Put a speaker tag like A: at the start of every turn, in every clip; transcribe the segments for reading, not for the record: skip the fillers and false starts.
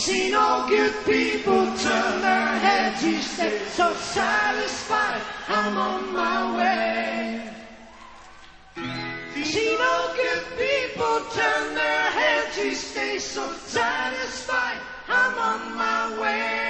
A: See no good people turn their heads, he stays so satisfied, I'm on my way. See no good people turn their heads, he stays so satisfied, I'm on my way.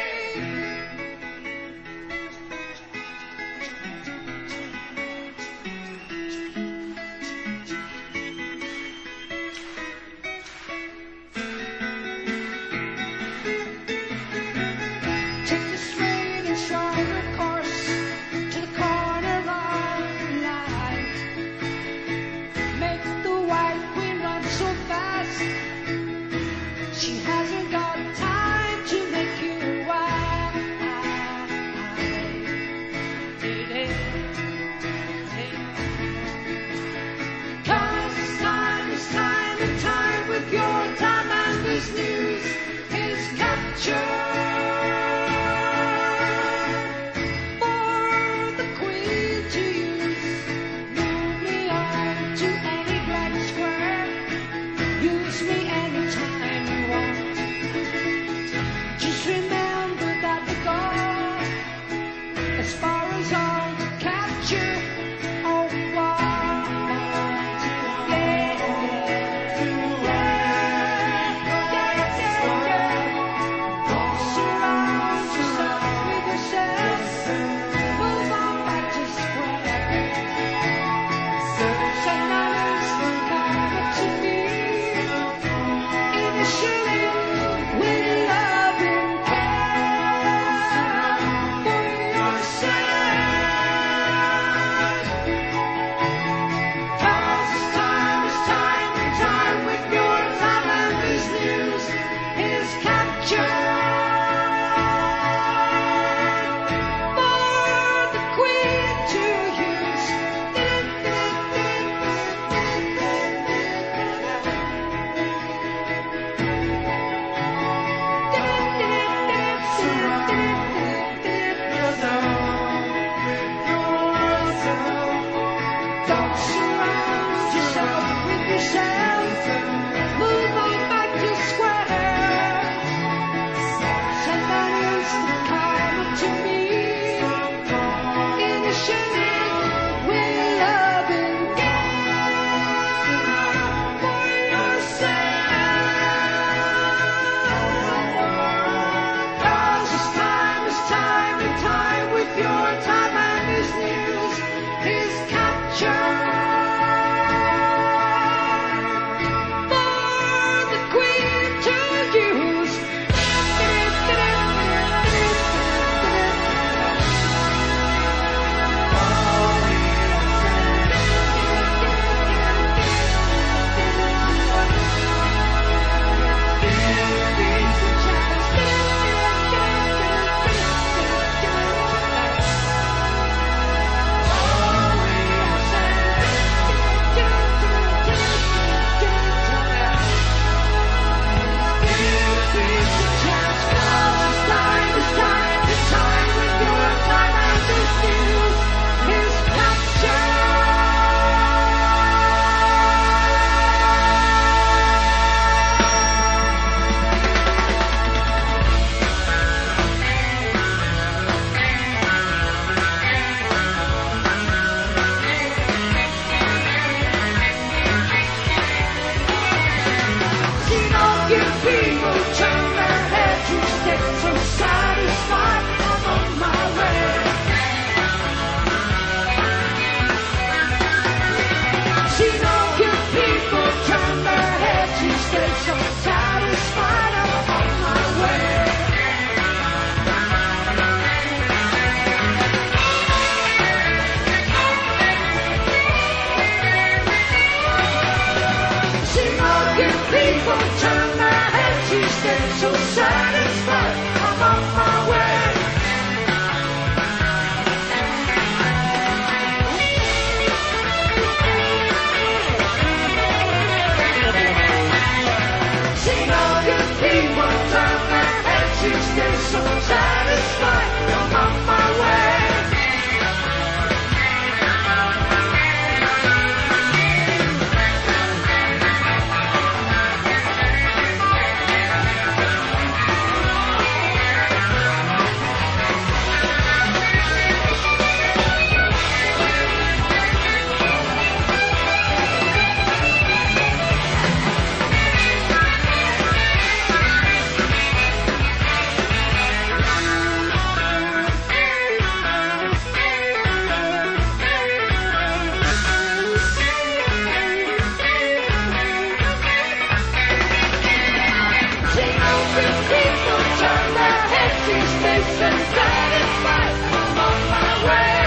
A: good people turn their heads, she stays so satisfied. I'm on my way.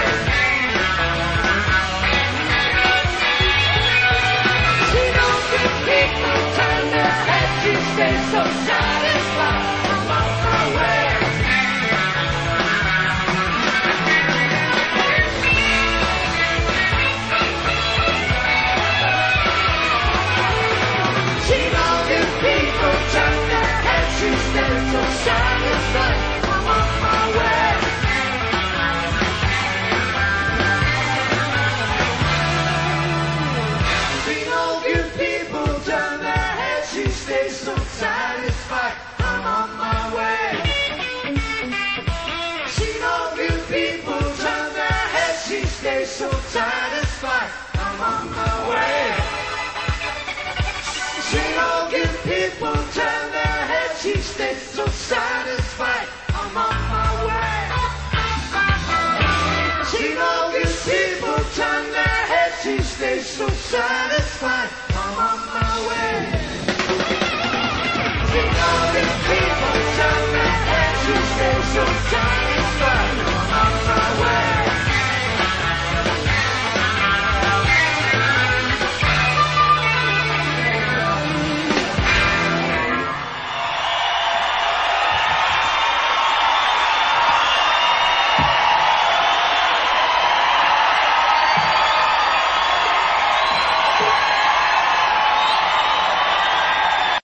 A: See no good people turn their heads, she stays so satisfied. I'm on my way. See no good people turn their heads, she stays so satisfied. I'm on my way. See no good people turn their heads, she stays so satisfied. I'm on my way. See no good people turn their heads, she stays so satisfied. I'm on my way. See no good people turn their heads, she stays so satisfied. I'm on my way. See no good people turn their heads, she stays so satisfied. I'm on my way. See no good people turn their heads, she stays so satisfied. I'm on my way.